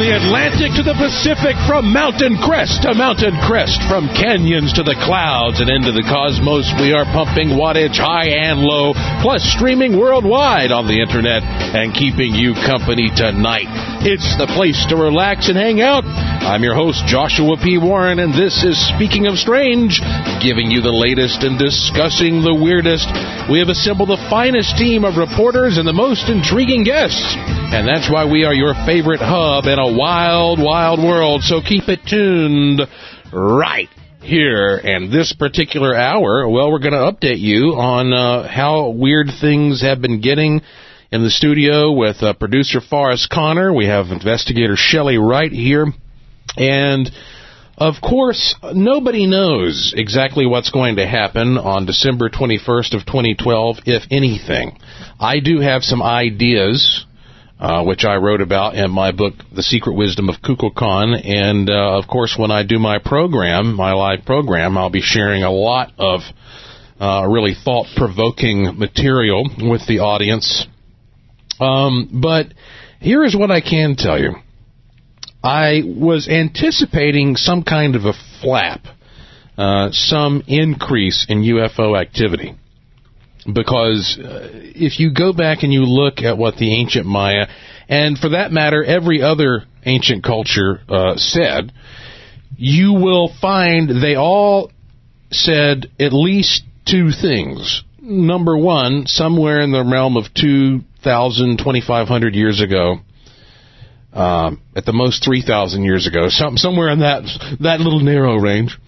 the Atlantic to the Pacific, from mountain crest to mountain crest, from canyons to the clouds and into the cosmos, we are pumping wattage high and low, plus streaming worldwide on the internet and keeping you company tonight. It's the place to relax and hang out. I'm your host, Joshua P. Warren, and this is Speaking of Strange, giving you the latest and discussing the weirdest. We have assembled the finest team of reporters and the most intriguing guests, and that's why we are your favorite hub in a wild, wild world. So keep it tuned right here. And this particular hour, well, we're going to update you on how weird things have been getting in the studio with producer Forrest Connor. We have investigator Shelley Wright here. And, of course, nobody knows exactly what's going to happen on December 21st of 2012, if anything. I do have some ideas, which I wrote about in my book, The Secret Wisdom of Kukulkan. And, of course, when I do my program, my live program, I'll be sharing a lot of really thought-provoking material with the audience. But here is what I can tell you. I was anticipating some kind of a flap, some increase in UFO activity. Because if you go back and you look at what the ancient Maya, and for that matter, every other ancient culture said, you will find they all said at least two things. Number one, somewhere in the realm of 2,000, 2,500 years ago, at the most 3,000 years ago, somewhere in that little narrow range,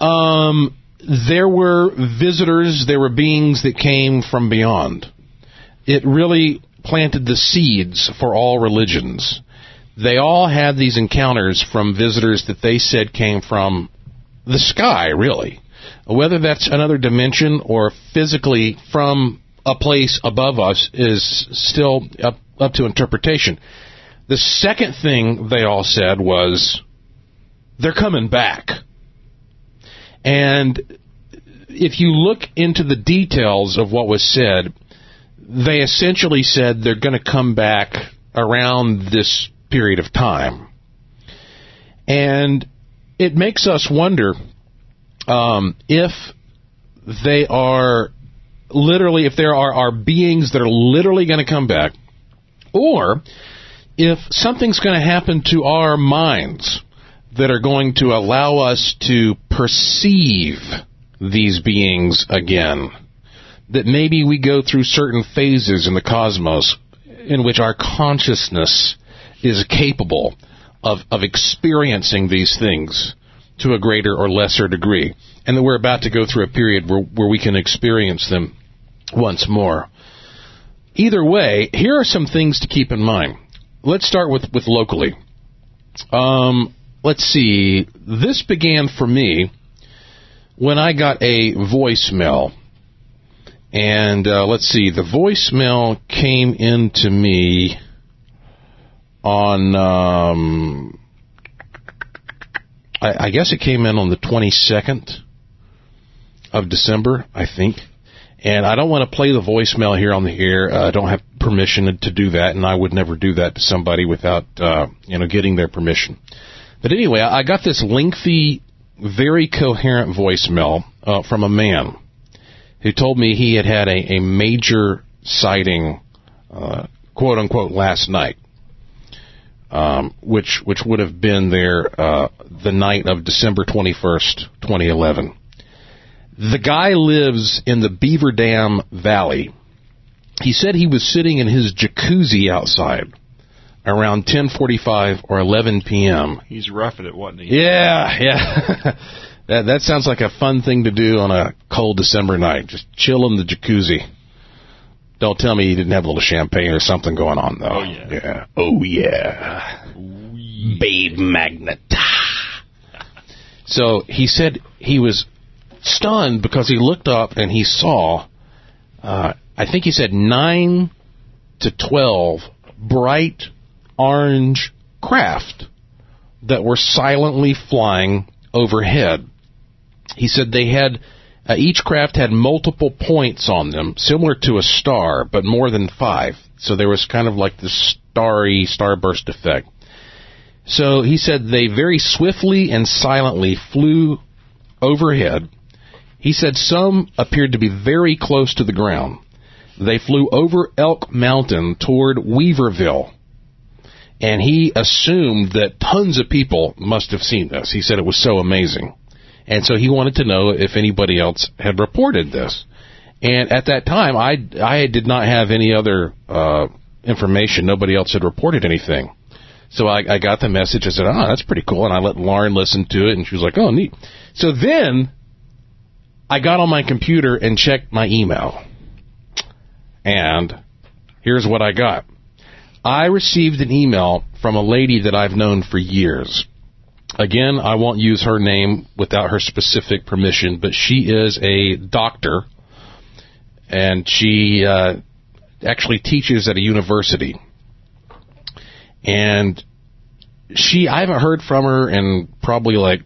there were visitors, there were beings that came from beyond. It really planted the seeds for all religions. They all had these encounters from visitors that they said came from the sky, really. Whether that's another dimension or physically from a place above us is still up to interpretation. The second thing they all said was, they're coming back. And if you look into the details of what was said, they essentially said they're going to come back around this period of time. And it makes us wonder if they are literally, if there are beings that are literally going to come back, or if something's going to happen to our minds that are going to allow us to perceive these beings again, that maybe we go through certain phases in the cosmos in which our consciousness is capable of experiencing these things to a greater or lesser degree, and that we're about to go through a period where we can experience them once more. Either way, here are some things to keep in mind. Let's start with locally. Let's see. This began for me when I got a voicemail. And let's see. The voicemail came into me on, I guess it came in on the 22nd of December, I think. And I don't want to play the voicemail here on the air. I don't have permission to do that, and I would never do that to somebody without, getting their permission. But anyway, I got this lengthy, very coherent voicemail from a man who told me he had a major sighting, quote unquote, last night, which would have been there the night of December 21st, 2011. The guy lives in the Beaver Dam Valley. He said he was sitting in his jacuzzi outside around 10:45 or 11 p.m. He's roughing it, wasn't he? Yeah. That sounds like a fun thing to do on a cold December night. Just chill in the jacuzzi. Don't tell me he didn't have a little champagne or something going on, though. Oh, yeah. Yeah. Oh, yeah. Ooh, yeah. Babe Magnet. So he said he was stunned because he looked up and he saw, I think he said 9 to 12 bright orange craft that were silently flying overhead. He said they had, each craft had multiple points on them, similar to a star, but more than 5. So there was kind of like this starry starburst effect. So he said they very swiftly and silently flew overhead. He said some appeared to be very close to the ground. They flew over Elk Mountain toward Weaverville. And he assumed that tons of people must have seen this. He said it was so amazing. And so he wanted to know if anybody else had reported this. And at that time, I did not have any other information. Nobody else had reported anything. So I got the message. I said, oh, that's pretty cool. And I let Lauren listen to it, and she was like, oh, neat. So then I got on my computer and checked my email. And here's what I got. I received an email from a lady that I've known for years. Again, I won't use her name without her specific permission, but she is a doctor, and she actually teaches at a university. And I haven't heard from her in probably like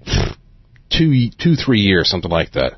2-3 years, something like that.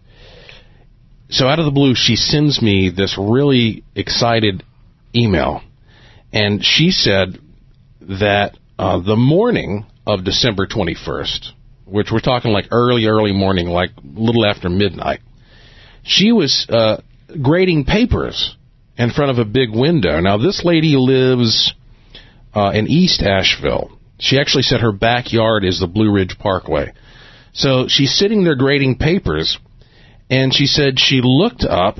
So out of the blue, she sends me this really excited email. And she said that the morning of December 21st, which we're talking like early morning, like a little after midnight, she was grading papers in front of a big window. Now, this lady lives in East Asheville. She actually said her backyard is the Blue Ridge Parkway. So she's sitting there grading papers, and she said she looked up,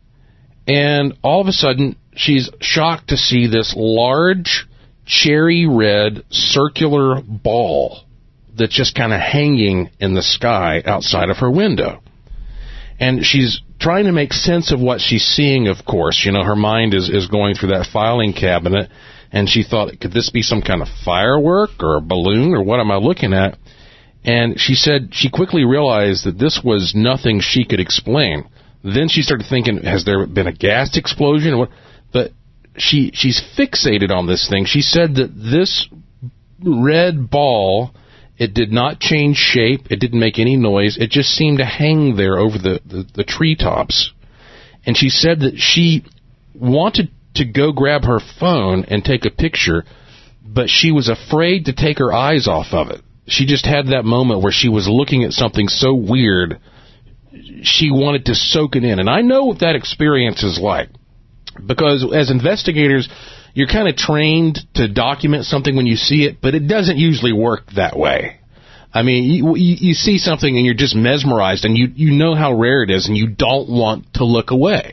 and all of a sudden she's shocked to see this large cherry red circular ball that's just kind of hanging in the sky outside of her window. And she's trying to make sense of what she's seeing, of course. You know, her mind is going through that filing cabinet, and she thought, could this be some kind of firework or a balloon, or what am I looking at? And she said she quickly realized that this was nothing she could explain. Then she started thinking, has there been a gas explosion? Or what? But she's fixated on this thing. She said that this red ball, it did not change shape. It didn't make any noise. It just seemed to hang there over the treetops. And she said that she wanted to go grab her phone and take a picture, but she was afraid to take her eyes off of it. She just had that moment where she was looking at something so weird, she wanted to soak it in. And I know what that experience is like, because as investigators, you're kind of trained to document something when you see it, but it doesn't usually work that way. I mean, you see something and you're just mesmerized, and you know how rare it is, and you don't want to look away.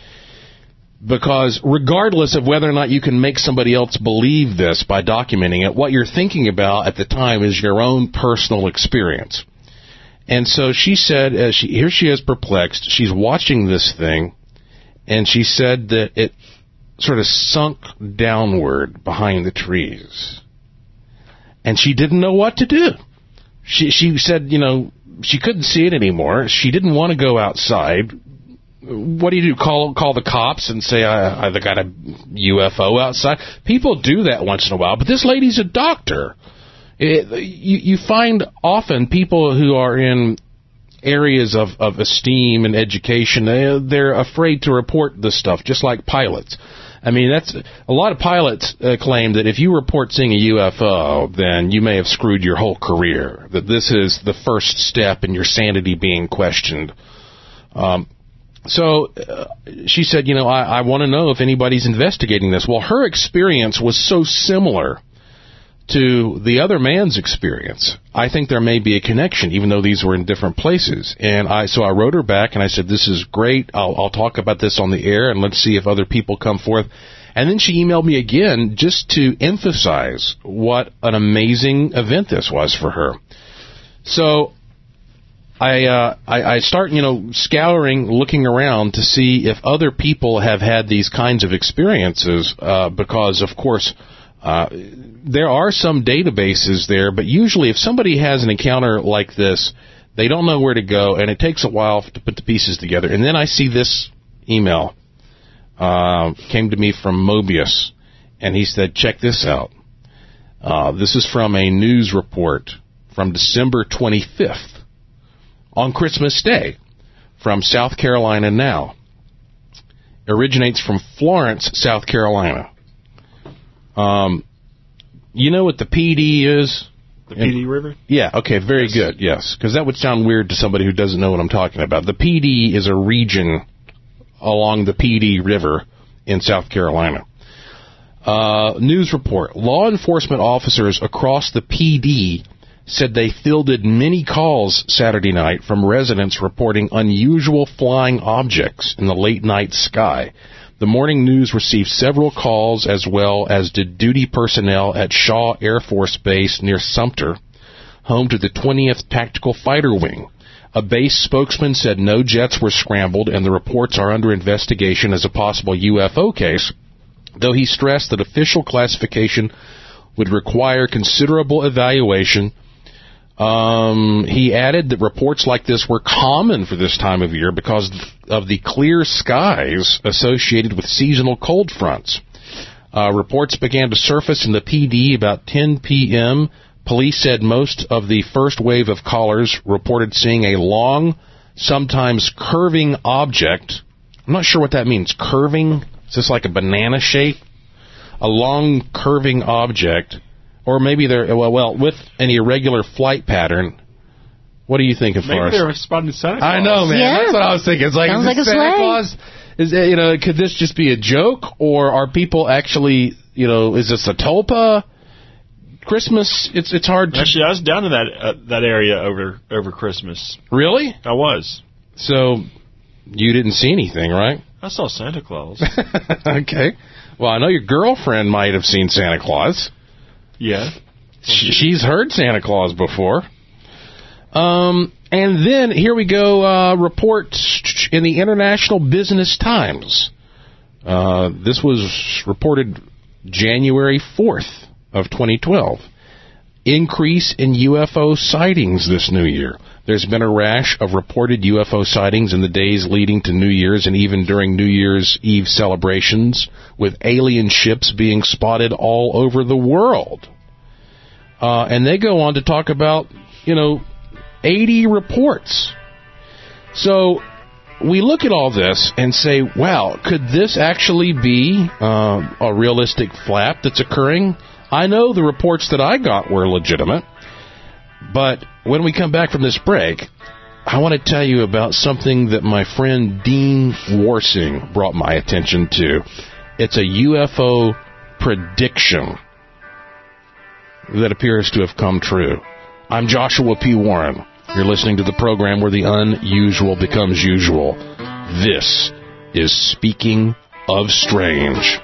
Because regardless of whether or not you can make somebody else believe this by documenting it, what you're thinking about at the time is your own personal experience. And so she said, here she is perplexed. She's watching this thing, and she said that it sort of sunk downward behind the trees. And she didn't know what to do. She said, she couldn't see it anymore. She didn't want to go outside. What do you do? Call the cops and say, I got a UFO outside? People do that once in a while, but this lady's a doctor. You find often people who are in areas of esteem and education, they're afraid to report this stuff, just like pilots. I mean, that's a lot of pilots claim that if you report seeing a UFO, then you may have screwed your whole career, that this is the first step in your sanity being questioned. So she said, I want to know if anybody's investigating this. Well, her experience was so similar to the other man's experience. I think there may be a connection, even though these were in different places. And so I wrote her back, and I said, this is great. I'll talk about this on the air, and let's see if other people come forth. And then she emailed me again just to emphasize what an amazing event this was for her. So I start, scouring, looking around to see if other people have had these kinds of experiences, because, of course, there are some databases there, but usually if somebody has an encounter like this, they don't know where to go, and it takes a while to put the pieces together. And then I see this email came to me from Mobius, and he said, check this out. This is from a news report from December 25th. On Christmas Day, from South Carolina Now. It originates from Florence, South Carolina. You know what the PD is? The PD River? Yeah, okay, very good, yes. Because that would sound weird to somebody who doesn't know what I'm talking about. The PD is a region along the PD River in South Carolina. News report. Law enforcement officers across the PD said they fielded many calls Saturday night from residents reporting unusual flying objects in the late-night sky. The morning news received several calls, as well as did duty personnel at Shaw Air Force Base near Sumter, home to the 20th Tactical Fighter Wing. A base spokesman said no jets were scrambled, and the reports are under investigation as a possible UFO case, though he stressed that official classification would require considerable evaluation. He added that reports like this were common for this time of year because of the clear skies associated with seasonal cold fronts. Reports began to surface in the PD about 10 p.m. Police said most of the first wave of callers reported seeing a long, sometimes curving object. I'm not sure what that means. Curving? Is this like a banana shape? A long, curving object. Or maybe they're, well, with an irregular flight pattern. What do you think, Forrest? Maybe they're spotting Santa Claus. I know, man. Yeah. That's what I was thinking. It's like, sounds is like this a Santa sleigh. Claus? Is could this just be a joke, or are people actually, is this a tulpa? Christmas? It's hard to. Actually, I was down in that area over Christmas. Really? I was. So you didn't see anything, right? I saw Santa Claus. Okay. Well, I know your girlfriend might have seen Santa Claus. Yeah. She's heard Santa Claus before. And then, here we go, reports in the International Business Times. This was reported January 4th of 2012. Increase in UFO sightings this new year. There's been a rash of reported UFO sightings in the days leading to New Year's and even during New Year's Eve celebrations, with alien ships being spotted all over the world. And they go on to talk about, 80 reports. So we look at all this and say, wow, could this actually be a realistic flap that's occurring? I know the reports that I got were legitimate, but when we come back from this break, I want to tell you about something that my friend Dean Warsing brought my attention to. It's a UFO prediction that appears to have come true. I'm Joshua P. Warren. You're listening to the program where the unusual becomes usual. This is Speaking of Strange.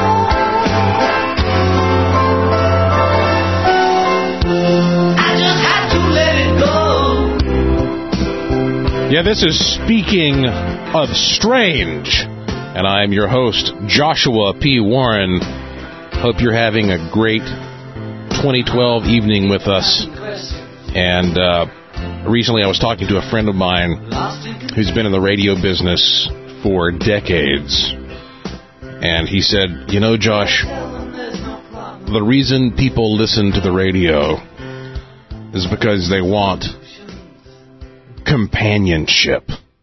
I just Yeah, this is Speaking of Strange, and I'm your host, Joshua P. Warren. Hope you're having a great 2012 evening with us. And recently I was talking to a friend of mine who's been in the radio business for decades. And he said, you know, Josh, the reason people listen to the radio is because they want companionship.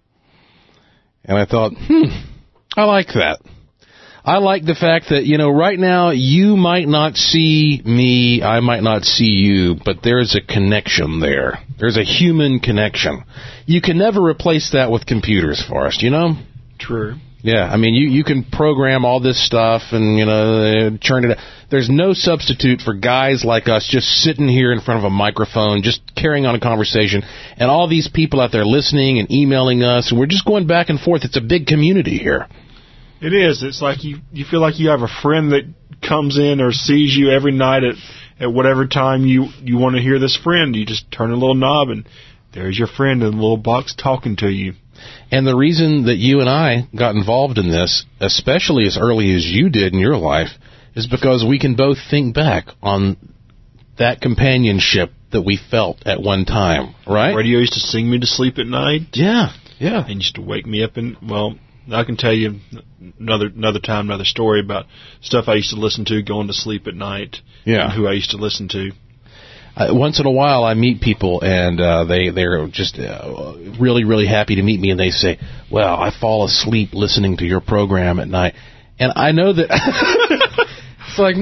And I thought, I like that. I like the fact that, you know, right now you might not see me, I might not see you, but there's a connection there. There's a human connection. You can never replace that with computers, Forrest, you know? True. Yeah, I mean, you can program all this stuff and, you know, churn it out. There's no substitute for guys like us just sitting here in front of a microphone, just carrying on a conversation, and all these people out there listening and emailing us, and we're just going back and forth. It's a big community here. It is. It's like you feel like you have a friend that comes in or sees you every night at whatever time you want to hear this friend. You just turn a little knob, and there's your friend in a little box talking to you. And the reason that you and I got involved in this, especially as early as you did in your life, is because we can both think back on that companionship that we felt at one time, right? Radio used to sing me to sleep at night. Yeah, yeah. And used to wake me up, and, well, I can tell you another time, another story about stuff I used to listen to going to sleep at night. Yeah. And who I used to listen to. Once in a while, I meet people, and they're just really, really happy to meet me, and they say, well, I fall asleep listening to your program at night. And I know that it's like,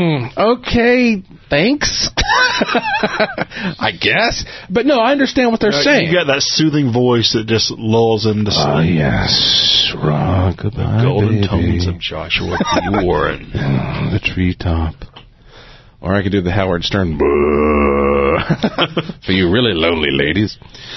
okay, thanks, I guess. But no, I understand what they're saying. You got that soothing voice that just lulls into sleep. Oh, yes, rock the golden tones of Joshua P. Warren. The treetop. Or I could do the Howard Stern for you really lonely ladies.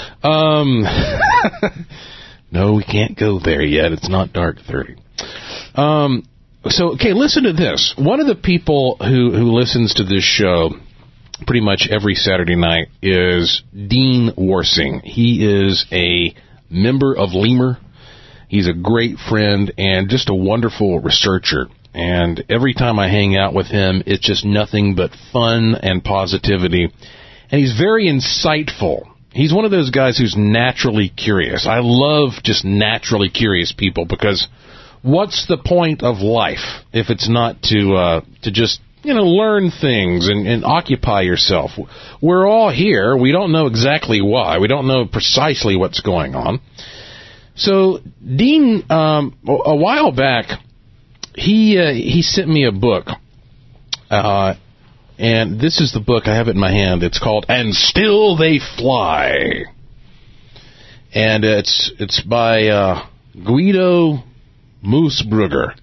No, we can't go there yet. It's not dark 30. So, okay, listen to this. One of the people who listens to this show pretty much every Saturday night is Dean Worsing. He is a member of Lemur. He's a great friend and just a wonderful researcher. And every time I hang out with him, it's just nothing but fun and positivity. And he's very insightful. He's one of those guys who's naturally curious. I love just naturally curious people because what's the point of life if it's not to just, you know, learn things and occupy yourself? We're all here. We don't know exactly why. We don't know precisely what's going on. So Dean, a while back, he sent me a book, and this is the book. I have it in my hand. It's called "And Still They Fly," and it's by Guido Moosbrugger.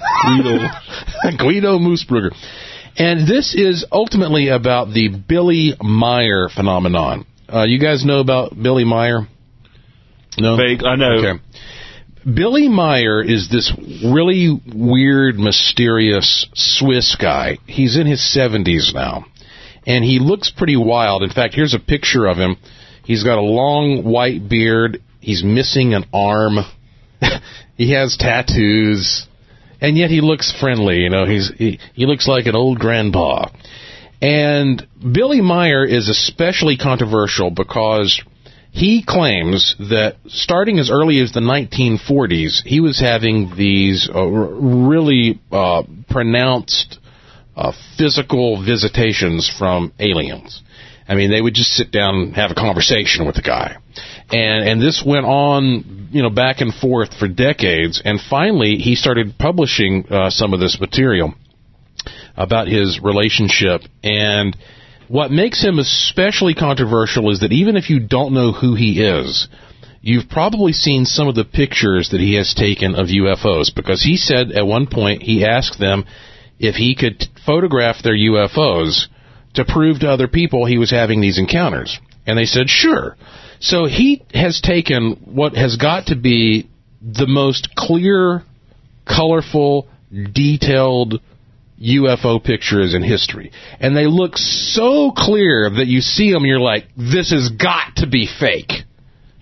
Guido Moosbrugger, and this is ultimately about the Billy Meier phenomenon. You guys know about Billy Meier? No, I know. Okay. Billy Meier is this really weird, mysterious Swiss guy. He's in his 70s now, and he looks pretty wild. In fact, here's a picture of him. He's got a long white beard. He's missing an arm. He has tattoos, and yet he looks friendly. You know, he looks like an old grandpa. And Billy Meier is especially controversial because he claims that starting as early as the 1940s, he was having these really pronounced physical visitations from aliens. I mean, they would just sit down and have a conversation with the guy. And this went on, you know, back and forth for decades. And finally, he started publishing some of this material about his relationship. And what makes him especially controversial is that even if you don't know who he is, you've probably seen some of the pictures that he has taken of UFOs, because he said at one point he asked them if he could photograph their UFOs to prove to other people he was having these encounters. And they said, sure. So he has taken what has got to be the most clear, colorful, detailed UFO pictures in history. And they look so clear that you see them and you're like, this has got to be fake.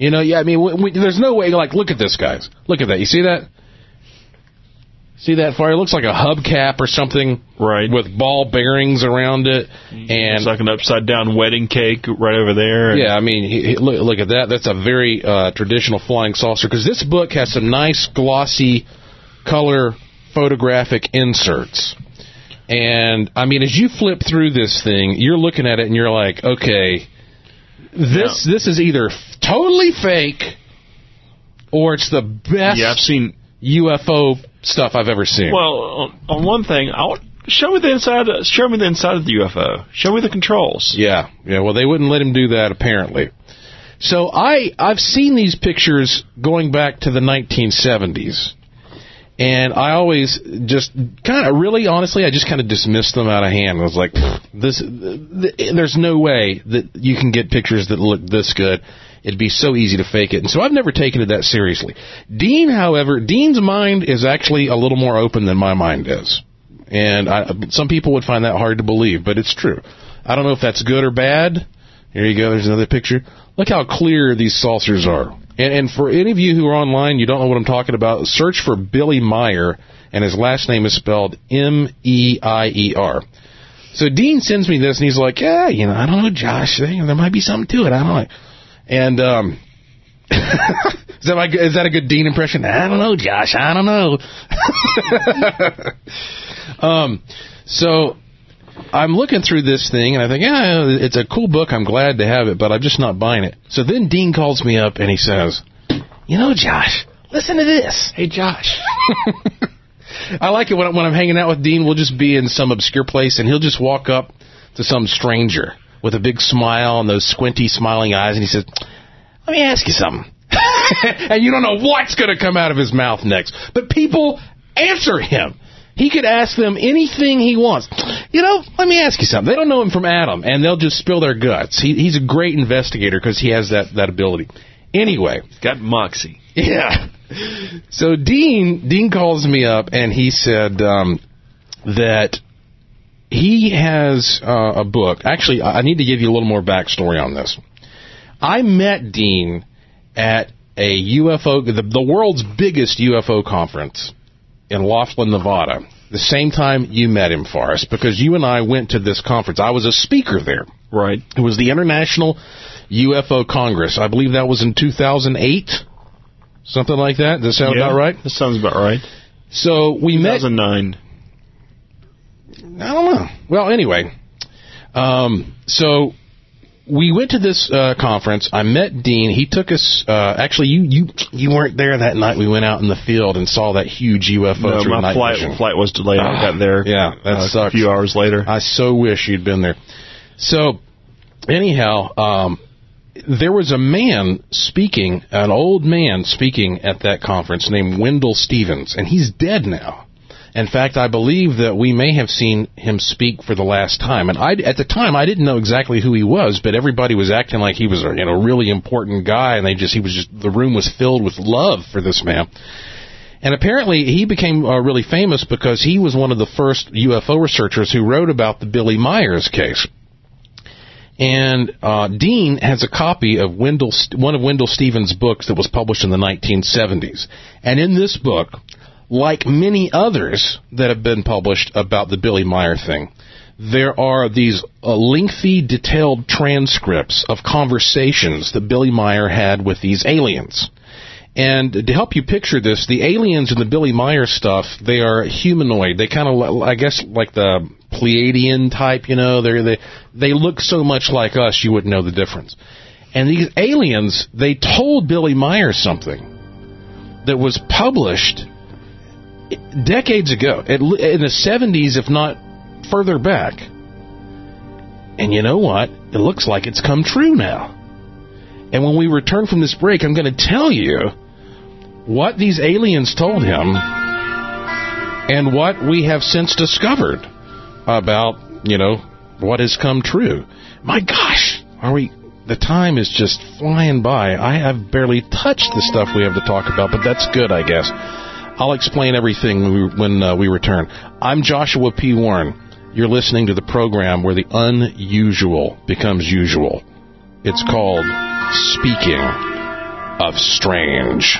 You know, yeah, I mean, there's no way, like, look at this, guys. Look at that. You see that? See that far? It looks like a hubcap or something. Right. With ball bearings around it. And it's like an upside-down wedding cake right over there. Yeah, I mean, look at that. That's a very traditional flying saucer, because this book has some nice, glossy, color photographic inserts. And, I mean, as you flip through this thing, you're looking at it and you're like, okay, this is either totally fake or it's the best I've seen UFO stuff I've ever seen. Well, on one thing, show me the inside of the UFO. Show me the controls. Yeah. Well, they wouldn't let him do that, apparently. So I've seen these pictures going back to the 1970s. And I always just kind of, really, honestly, I just kind of dismissed them out of hand. I was like, there's no way that you can get pictures that look this good. It'd be so easy to fake it. And so I've never taken it that seriously. Dean, however, Dean's mind is actually a little more open than my mind is. And some people would find that hard to believe, but it's true. I don't know if that's good or bad. Here you go. There's another picture. Look how clear these saucers are. And for any of you who are online, you don't know what I'm talking about, search for Billy Meier, and his last name is spelled M-E-I-E-R. So Dean sends me this, and he's like, yeah, you know, I don't know, Josh, there might be something to it. I don't know. And is that a good Dean impression? I don't know, Josh, I don't know. So I'm looking through this thing, and I think, yeah, it's a cool book. I'm glad to have it, but I'm just not buying it. So then Dean calls me up, and he says, you know, Josh, listen to this. Hey, Josh. I like it when I'm hanging out with Dean. We'll just be in some obscure place, and he'll just walk up to some stranger with a big smile and those squinty, smiling eyes, and he says, let me ask you something. And you don't know what's going to come out of his mouth next. But people answer him. He could ask them anything he wants. You know, let me ask you something. They don't know him from Adam, and they'll just spill their guts. He's a great investigator because he has that ability. Anyway. Got moxie. Yeah. So Dean calls me up, and he said that he has a book. Actually, I need to give you a little more backstory on this. I met Dean at a UFO, the world's biggest UFO conference in Laughlin, Nevada, the same time you met him, Forrest, because you and I went to this conference. I was a speaker there. Right. It was the International UFO Congress. I believe that was in 2008, something like that. Does that sound about right? That sounds about right. So we 2009. I don't know. Well, anyway, so we went to this conference. I met Dean. He took us. Actually, you weren't there that night. We went out in the field and saw that huge UFO. No, my flight was delayed. I got there. Yeah, that sucks. A few hours later. I so wish you'd been there. So, anyhow, there was a man speaking, an old man speaking at that conference named Wendell Stevens, and he's dead now. In fact, I believe that we may have seen him speak for the last time. And at the time, I didn't know exactly who he was, but everybody was acting like he was a really important guy, and the room was filled with love for this man. And apparently, he became really famous because he was one of the first UFO researchers who wrote about the Billy Myers case. And Dean has a copy of one of Wendell Stevens' books that was published in the 1970s. And in this book, like many others that have been published about the Billy Meier thing, there are these lengthy, detailed transcripts of conversations that Billy Meier had with these aliens. And to help you picture this, the aliens in the Billy Meier stuff, they are humanoid. They kind of, I guess, like the Pleiadian type, they look so much like us, you wouldn't know the difference. And these aliens, they told Billy Meier something that was published decades ago, in the 70s, if not further back. And you know what? It looks like it's come true now. And when we return from this break, I'm going to tell you what these aliens told him and what we have since discovered about, what has come true. My gosh, the time is just flying by. I have barely touched the stuff we have to talk about, but that's good, I guess. I'll explain everything when we return. I'm Joshua P. Warren. You're listening to the program where the unusual becomes usual. It's called Speaking. of strange.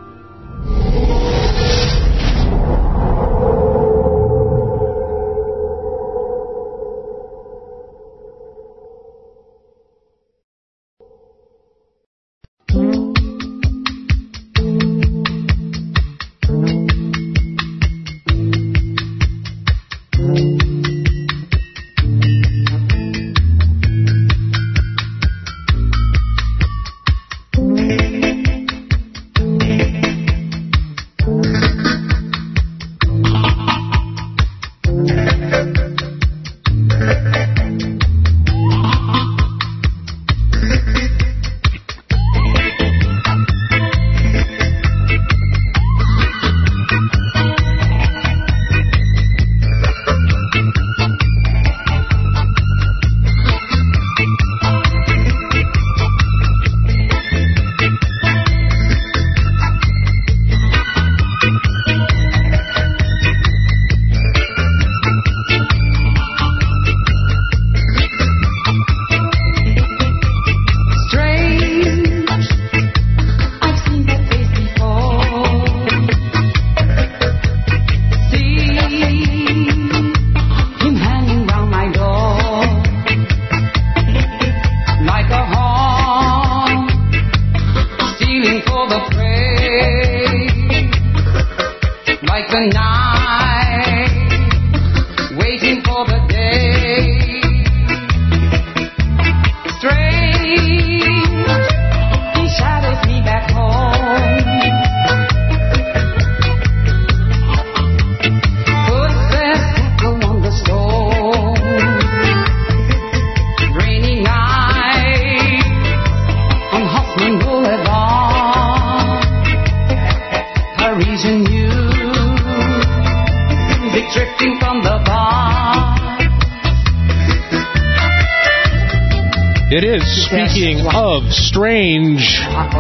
It is Speaking of Strange,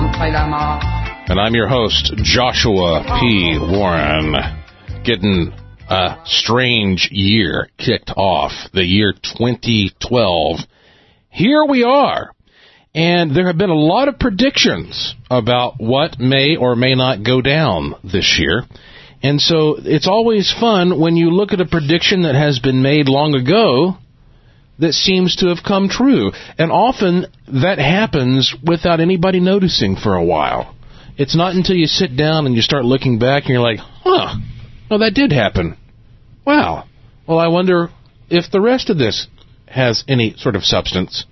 and I'm your host, Joshua P. Warren, getting a strange year kicked off, the year 2012. Here we are, and there have been a lot of predictions about what may or may not go down this year, and so it's always fun when you look at a prediction that has been made long ago that seems to have come true. And often that happens without anybody noticing for a while. It's not until you sit down and you start looking back and you're like, well, that did happen. Wow. Well, I wonder if the rest of this has any sort of substance.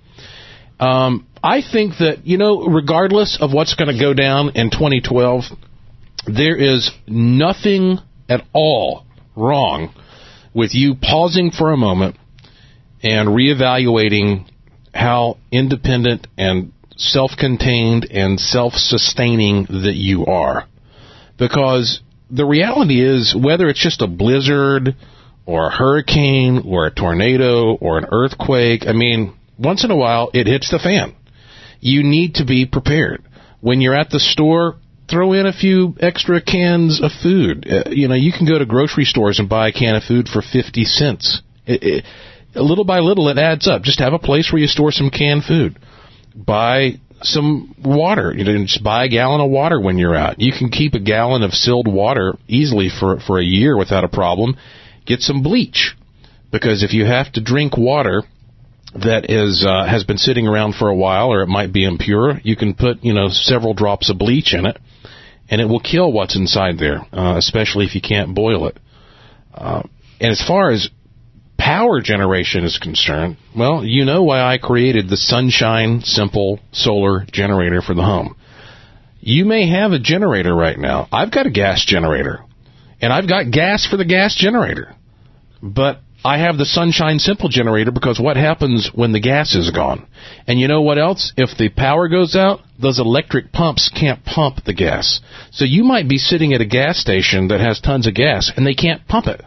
I think that, regardless of what's going to go down in 2012, there is nothing at all wrong with you pausing for a moment and reevaluating how independent and self-contained and self-sustaining that you are. Because the reality is, whether it's just a blizzard or a hurricane or a tornado or an earthquake, once in a while it hits the fan. You need to be prepared. When you're at the store, throw in a few extra cans of food. You can go to grocery stores and buy a can of food for 50 cents. Little by little, it adds up. Just have a place where you store some canned food. Buy some water. Just buy a gallon of water when you're out. You can keep a gallon of sealed water easily for a year without a problem. Get some bleach. Because if you have to drink water that has been sitting around for a while, or it might be impure, you can put, several drops of bleach in it, and it will kill what's inside there, especially if you can't boil it. And as far as power generation is concerned, well, you know why I created the Sunshine Simple Solar Generator for the home. You may have a generator right now. I've got a gas generator, and I've got gas for the gas generator. But I have the Sunshine Simple Generator because what happens when the gas is gone? And you know what else? If the power goes out, those electric pumps can't pump the gas. So you might be sitting at a gas station that has tons of gas, and they can't pump it.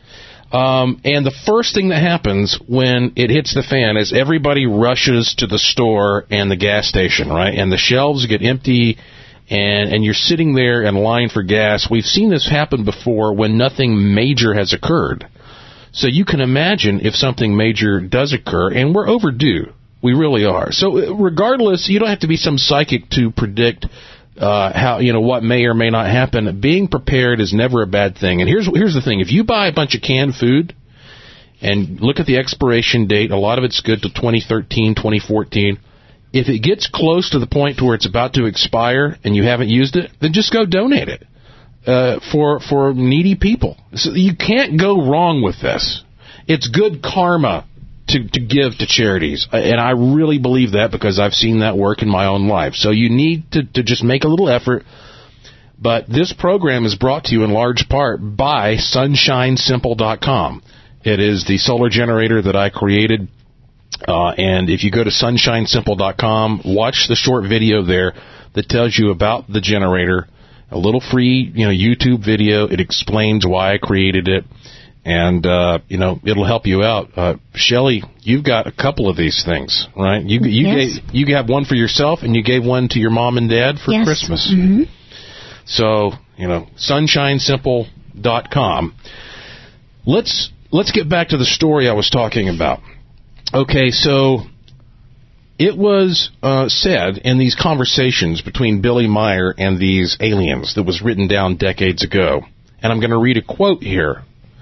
And the first thing that happens when it hits the fan is everybody rushes to the store and the gas station, right? And the shelves get empty, and you're sitting there in line for gas. We've seen this happen before when nothing major has occurred. So you can imagine if something major does occur, and we're overdue. We really are. So regardless, you don't have to be some psychic to predict how, what may or may not happen. Being prepared is never a bad thing. And here's the thing. If you buy a bunch of canned food and look at the expiration date, a lot of it's good till 2013, 2014. If it gets close to the point to where it's about to expire and you haven't used it, then just go donate it for needy people. So you can't go wrong with this. It's good karma to give to charities, and I really believe that because I've seen that work in my own life. So you need to just make a little effort. But this program is brought to you in large part by SunshineSimple.com. It is the solar generator that I created. And if you go to SunshineSimple.com, watch the short video there that tells you about the generator, a little free, YouTube video. It explains why I created it, and it'll help you out. Shelley, you've got a couple of these things, right? You have one for yourself, and you gave one to your mom and dad for Christmas. Mm-hmm. So SunshineSimple.com. Let's get back to the story I was talking about. Okay, so it was said in these conversations between Billy Meier and these aliens that was written down decades ago, and I'm going to read a quote here.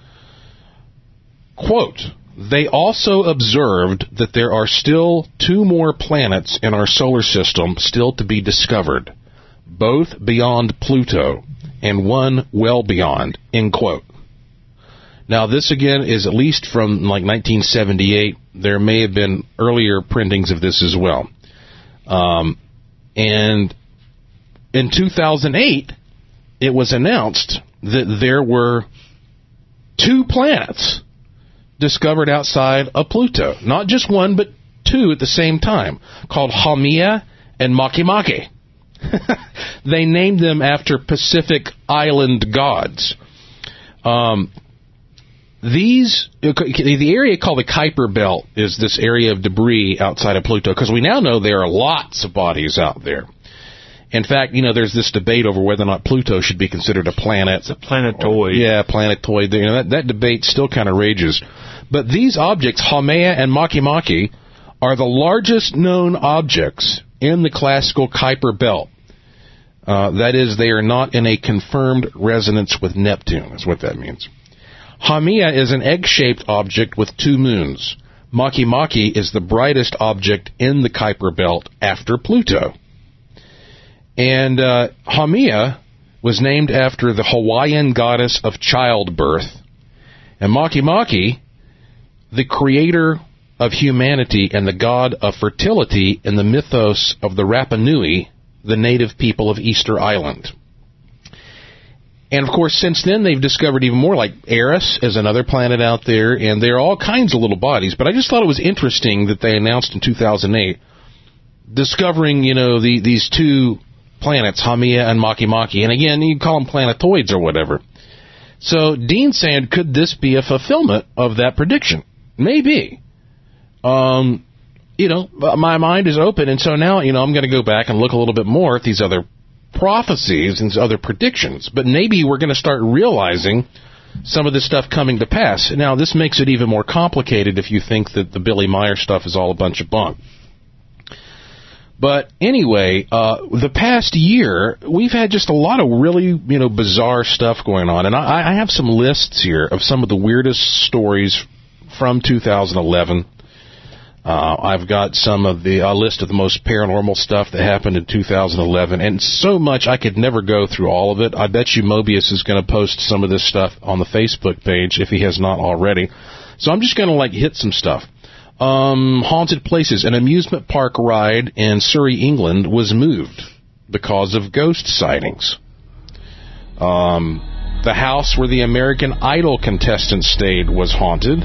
Quote, "They also observed that there are still 2 more planets in our solar system still to be discovered, both beyond Pluto and one well beyond," end quote. Now, this, again, is at least from, 1978. There may have been earlier printings of this as well. And in 2008, it was announced that there were 2 planets discovered outside of Pluto. Not just one, but 2 at the same time, called Haumea and Makemake. They named them after Pacific Island gods. The area called the Kuiper Belt is this area of debris outside of Pluto, because we now know there are lots of bodies out there. In fact, there's this debate over whether or not Pluto should be considered a planet. It's a planetoid. Yeah, planetoid. That debate still kind of rages. But these objects, Haumea and Makemake, are the largest known objects in the classical Kuiper Belt. That is, they are not in a confirmed resonance with Neptune, is what that means. Haumea is an egg-shaped object with 2 moons. Makemake is the brightest object in the Kuiper Belt after Pluto. And Haumea was named after the Hawaiian goddess of childbirth. And Makemake, the creator of humanity and the god of fertility in the mythos of the Rapa Nui, the native people of Easter Island. And, of course, since then, they've discovered even more, like Eris is another planet out there, and there are all kinds of little bodies. But I just thought it was interesting that they announced in 2008, discovering, these 2 planets, Haumea and Makemake. And, again, you can call them planetoids or whatever. So Dean saying, could this be a fulfillment of that prediction? Maybe. My mind is open, and so now, I'm going to go back and look a little bit more at these other prophecies and other predictions, but maybe we're going to start realizing some of this stuff coming to pass. Now, this makes it even more complicated if you think that the Billy Meier stuff is all a bunch of bunk. But anyway, the past year, we've had just a lot of really, bizarre stuff going on, and I have some lists here of some of the weirdest stories from 2011. I've got some of the list of the most paranormal stuff that happened in 2011, and so much I could never go through all of it. I bet you Mobius is going to post some of this stuff on the Facebook page if he has not already. So I'm just going to hit some stuff. Haunted places. An amusement park ride in Surrey, England was moved because of ghost sightings. The house where the American Idol contestant stayed was haunted.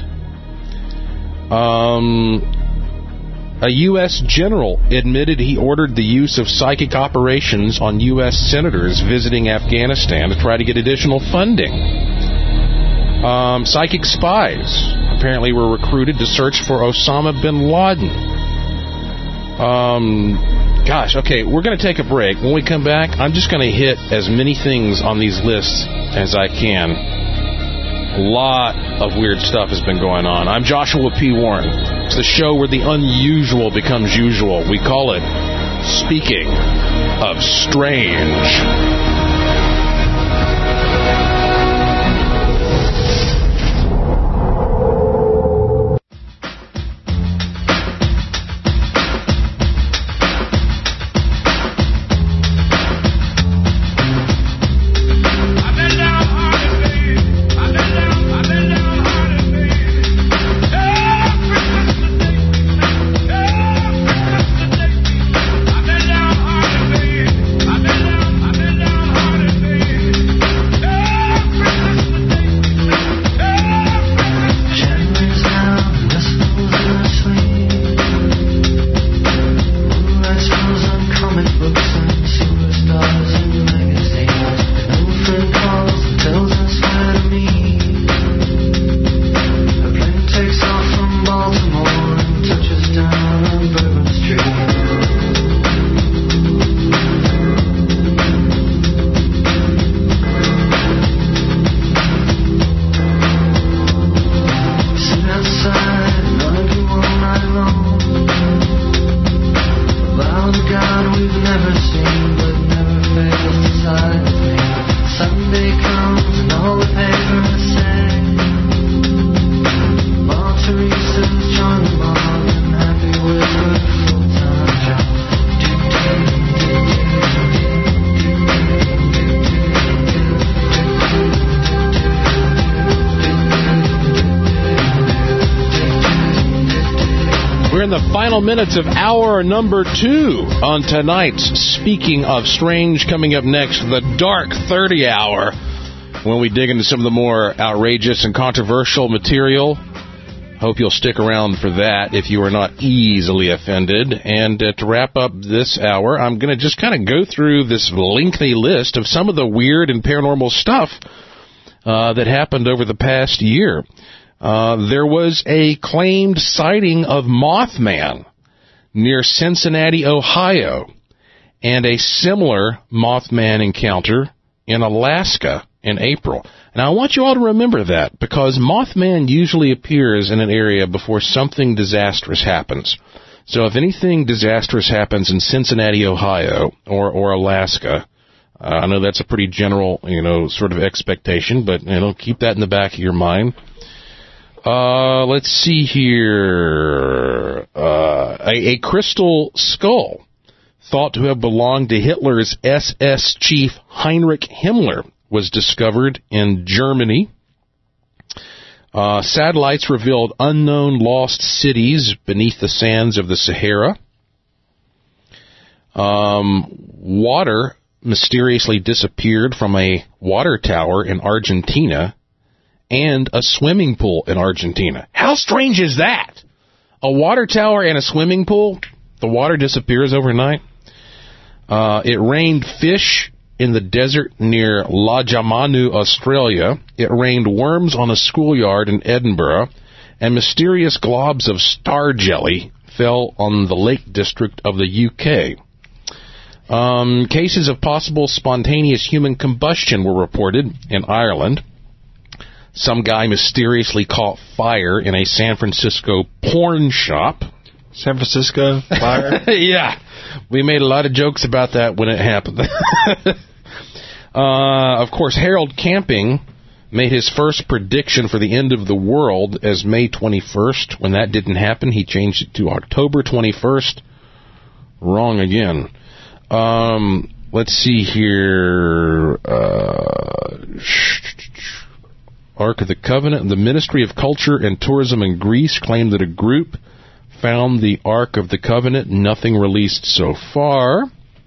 A U.S. general admitted he ordered the use of psychic operations on U.S. senators visiting Afghanistan to try to get additional funding. Psychic spies apparently were recruited to search for Osama bin Laden. Okay, we're going to take a break. When we come back, I'm just going to hit as many things on these lists as I can. A lot of weird stuff has been going on. I'm Joshua P. Warren. It's the show where the unusual becomes usual. We call it Speaking of Strange. Final minutes of hour number 2 on tonight's Speaking of Strange. Coming up next, the Dark 30 Hour, when we dig into some of the more outrageous and controversial material. Hope you'll stick around for that if you are not easily offended. And to wrap up this hour, I'm going to just kind of go through this lengthy list of some of the weird and paranormal stuff that happened over the past year. There was a claimed sighting of Mothman near Cincinnati, Ohio, and a similar Mothman encounter in Alaska in April. And I want you all to remember that, because Mothman usually appears in an area before something disastrous happens. So if anything disastrous happens in Cincinnati, Ohio, or Alaska, I know that's a pretty general, sort of expectation, but, keep that in the back of your mind. Let's see here. A crystal skull thought to have belonged to Hitler's SS chief Heinrich Himmler was discovered in Germany. Satellites revealed unknown lost cities beneath the sands of the Sahara. Water mysteriously disappeared from a water tower in Argentina, and a swimming pool in Argentina. How strange is that? A water tower and a swimming pool? The water disappears overnight. It rained fish in the desert near Lajamanu, Australia. It rained worms on a schoolyard in Edinburgh. And mysterious globs of star jelly fell on the Lake District of the UK. Cases of possible spontaneous human combustion were reported in Ireland. Some guy mysteriously caught fire in a San Francisco porn shop. San Francisco fire? Yeah. We made a lot of jokes about that when it happened. Of course, Harold Camping made his first prediction for the end of the world as May 21st. When that didn't happen, he changed it to October 21st. Wrong again. Let's see here. Ark of the Covenant. The Ministry of Culture and Tourism in Greece claimed that a group found the Ark of the Covenant. Nothing released so far.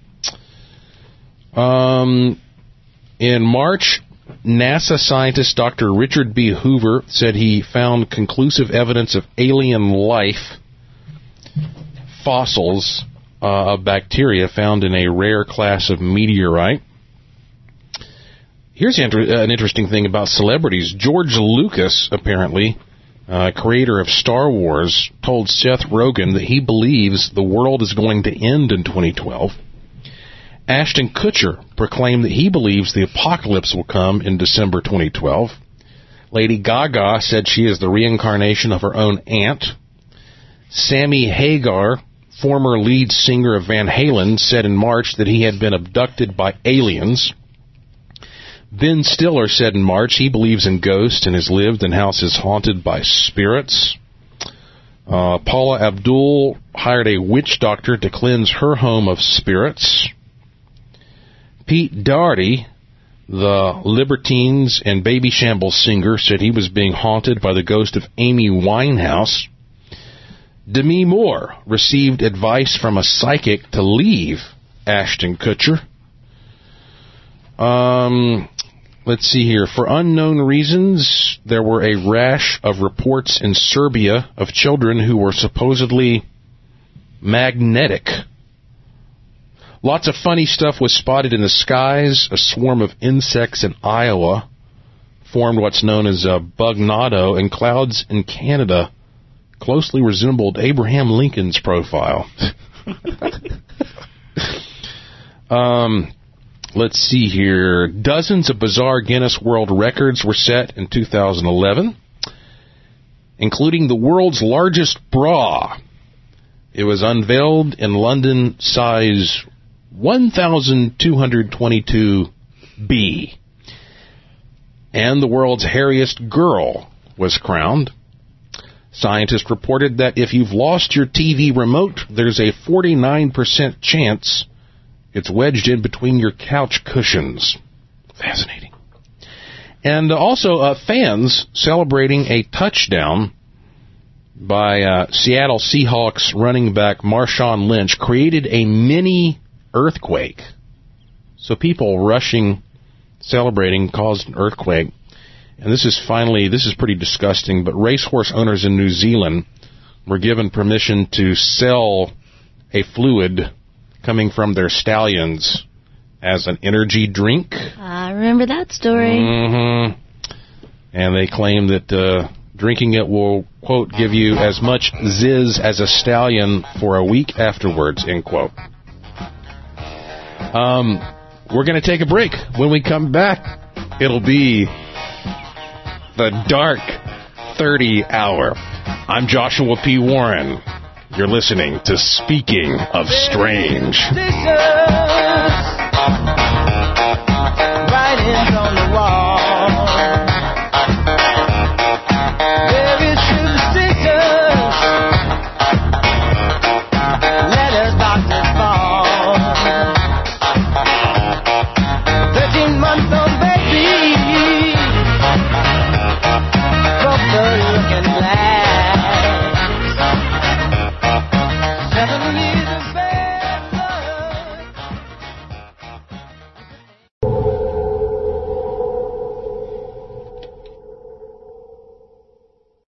In March, NASA scientist Dr. Richard B. Hoover said he found conclusive evidence of alien life fossils of bacteria found in a rare class of meteorite. Here's an interesting thing about celebrities. George Lucas, apparently, creator of Star Wars, told Seth Rogen that he believes the world is going to end in 2012. Ashton Kutcher proclaimed that he believes the apocalypse will come in December 2012. Lady Gaga said she is the reincarnation of her own aunt. Sammy Hagar former lead singer of Van Halen, said in March that he had been abducted by aliens. Ben Stiller said in March he believes in ghosts and has lived in houses haunted by spirits. Paula Abdul hired a witch doctor to cleanse her home of spirits. Pete Doherty, the Libertines and Baby Shambles singer, said he was being haunted by the ghost of Amy Winehouse. Demi Moore received advice from a psychic to leave Ashton Kutcher. Let's see here. For unknown reasons, there were a rash of reports in Serbia of children who were supposedly magnetic. Lots of funny stuff was spotted in the skies. A swarm of insects in Iowa formed what's known as a bugnado, and clouds in Canada closely resembled Abraham Lincoln's profile. Let's see here. Dozens of bizarre Guinness World Records were set in 2011, including the world's largest bra. It was unveiled in London, size 1,222B. And the world's hairiest girl was crowned. Scientists reported that if you've lost your TV remote, there's a 49% chance it's wedged in between your couch cushions. Fascinating. And also, fans celebrating a touchdown by Seattle Seahawks running back Marshawn Lynch created a mini earthquake. So people rushing, celebrating, caused an earthquake. And this is pretty disgusting, but racehorse owners in New Zealand were given permission to sell a fluid coming from their stallions as an energy drink. I remember that story. Mm-hmm. And they claim that drinking it will, quote, give you as much zizz as a stallion for a week afterwards, end quote. We're going to take a break. When we come back, it'll be the Dark 30 Hour. I'm Joshua P. Warren. You're listening to Speaking of Strange. Writings on the wall.